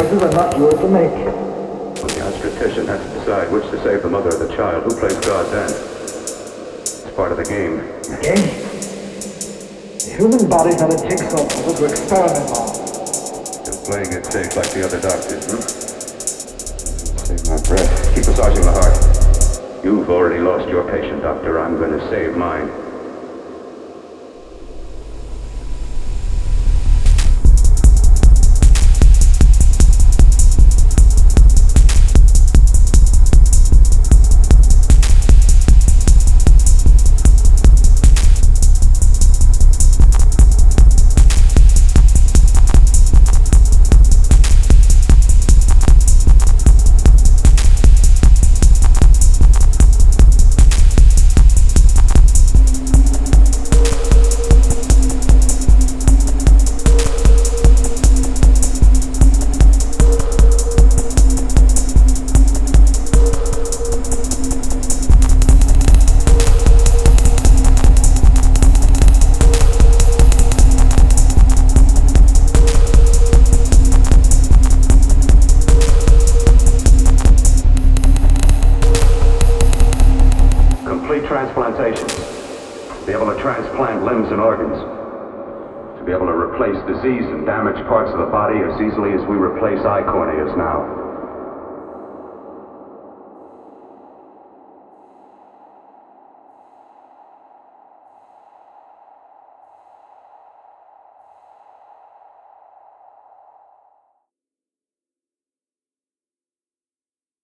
choices are not yours to make. Well, the obstetrician has to decide which to save the mother or the child. Who plays God then? It's part of the game. The game? The human body's not a jigsaw puzzle to experiment on. You're playing it safe like the other doctors, Save my breath. Keep massaging the heart. You've already lost your patient, Doctor. I'm going to save mine. Transplantation. To be able to transplant limbs and organs. To be able to replace diseased and damaged parts of the body as easily as we replace eye corneas now.